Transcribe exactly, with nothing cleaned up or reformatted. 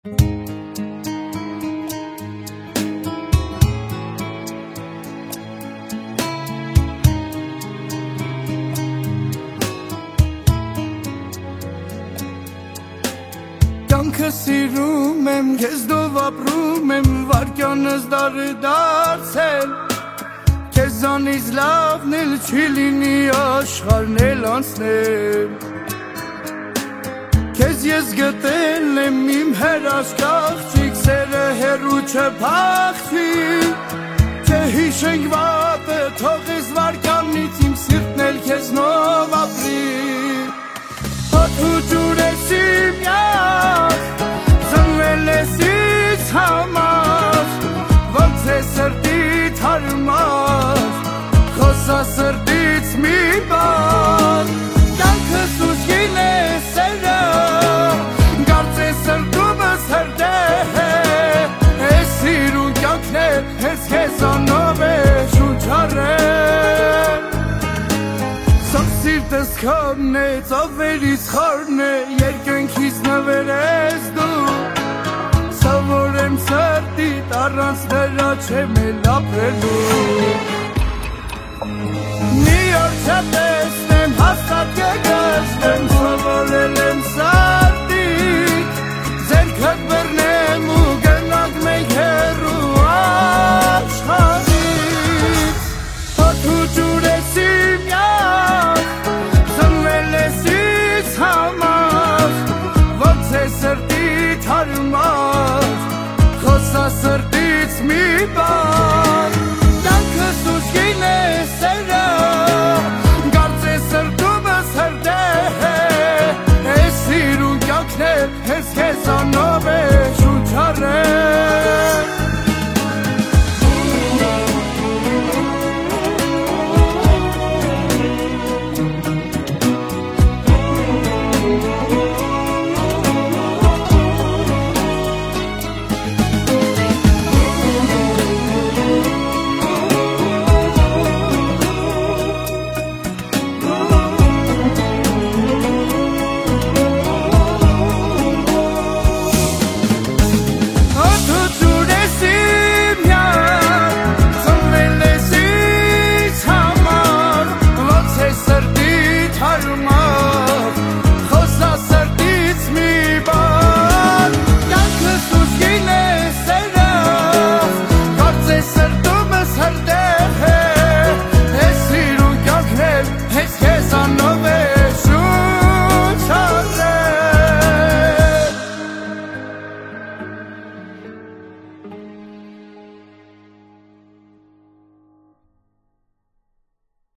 Կյանքը սիրում եմ, քեզ դով ապրում եմ, վարքյանս դարը դարձել Քեզանից լավն էլ չի լինի աշխարհն էլ անցնել Քեզ ես գտել եմ իմ հերաշքաղջիկ, սերը հեռու չփախչի Չհիշենք վատը, թողես վարքյանից իմ սիրտն էլ քեզնով ապրի Հոտ ու ջուր ես իմ յակ, ծնվել ես ինձ համար Ոնց է սրտիդ հարմար, խոսա սրտից մի բան Կյանքս ուժգին է սերը, կարծես սրտումս հրդեհ է Ես սիրուն կյանքն է, ես քեզանով է շունչարել Սիրտս քարն է, ծավերից խարն է, երկնքից նվեր ես դու Սովորեմ սրտիդ, առանց նրա չեմ էլ ապրելու Մի օր չտեսնեմ, հաստատ կգշտեմ, սովորել եմ սրտիդ Ձեռքդ բռնեմ ու գնանք մենք հեռու աշխարհից Հոտ ու ջուր ես իմ յակ Սրտիդ հարմար, խոսա սրտից մի բան